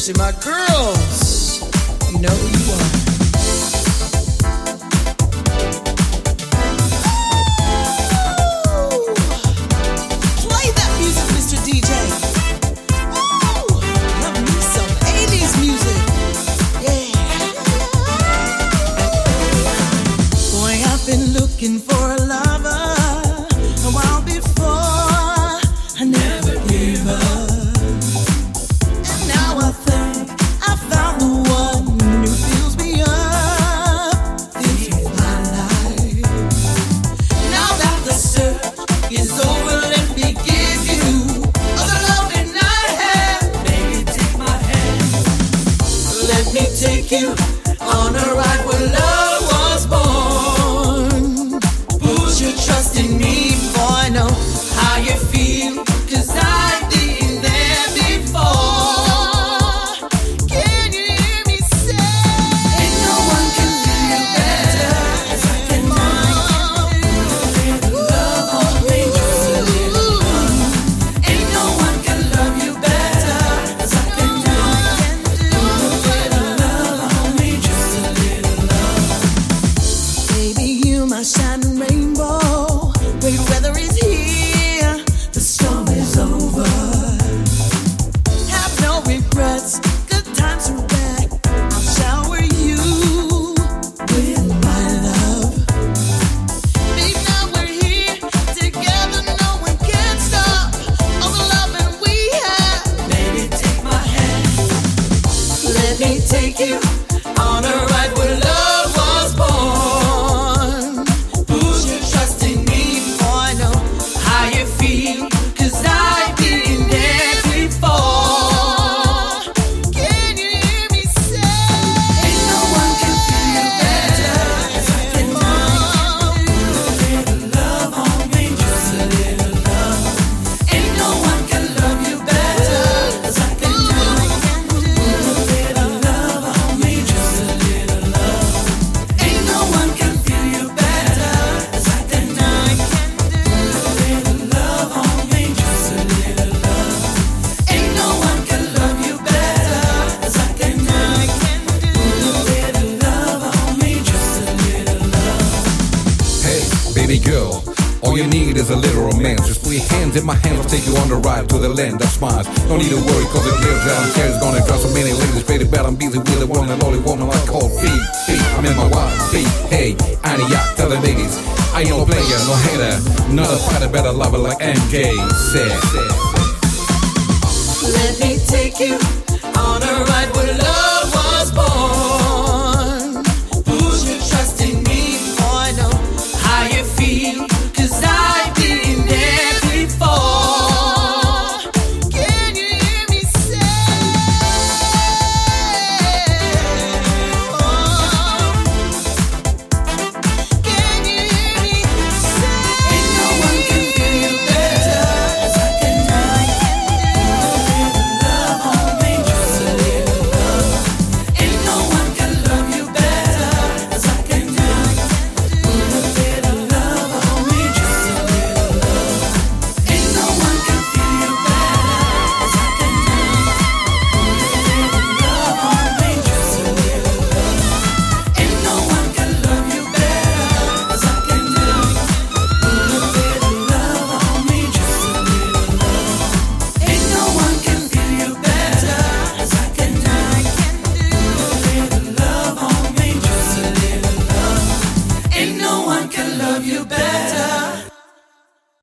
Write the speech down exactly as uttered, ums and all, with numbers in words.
Say, my girls, you know who you are. Play that music, Mister D J. Ooh, love me some eighties music. Yeah. Boy, I've been looking for a lover a while before. I never gave up. Take you on a ride where love was born. Put your trust in me, boy, I know how you feel, 'cause I've been there before. Can you hear me say, ain't no one can feel you better as I can do. Love on me, just a little love. Ain't no one can love you better as I can do. My shining rainbow, great weather is here, the storm is over. Have no regrets, good times are back. I'll shower you with my love. Babe, now we're here together, no one can stop all the loving we have. Baby, take my hand, let me take you on a ride where love was born. Baby girl, all you need is a little romance. Just put your hands in my hands, I'll take you on the ride to the land of smiles. Don't need to worry, cause it lives down here. It's gonna drive so many ladies, baby, but I'm busy with the one and only woman I call feet, feet. I'm in my wild feet, hey, I need ya, tell the ladies. I ain't no player, no hater, not a fighter, better lover like M J said. Let me take you